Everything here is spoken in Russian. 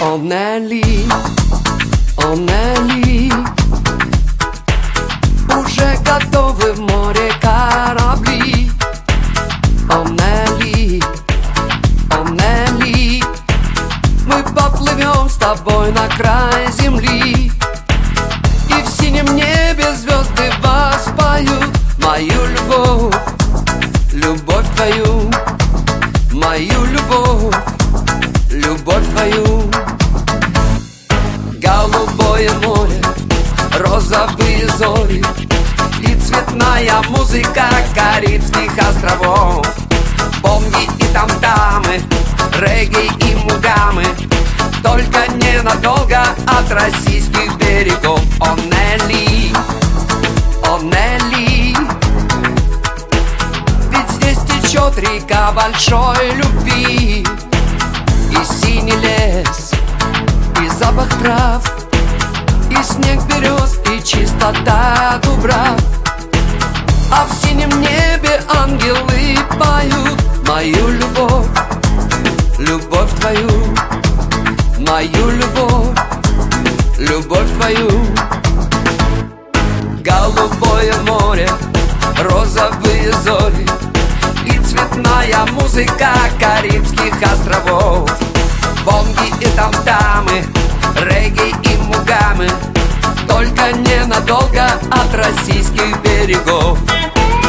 О Нелли, уже готовы в море корабли. О Нелли, мы поплывем с тобой на край земли, и в синем небе звезды воспоют мою любовь, любовь твою, мою любовь, любовь твою. Голубое море, розовые зори и цветная музыка Карибских островов. Бонги и там-тамы, регги и мугамы, только ненадолго от российских берегов. О Нелли, ведь здесь течет река большой любви, и синий лес, и запах трав, и снег берез, и чистота дубрав. А в синем небе ангелы поют мою любовь, любовь твою, мою любовь, любовь твою. Голубое море, розовые зори и цветная музыка Карибских островов. Бонги и там-тамы, регги и мугамы, только ненадолго от российских берегов.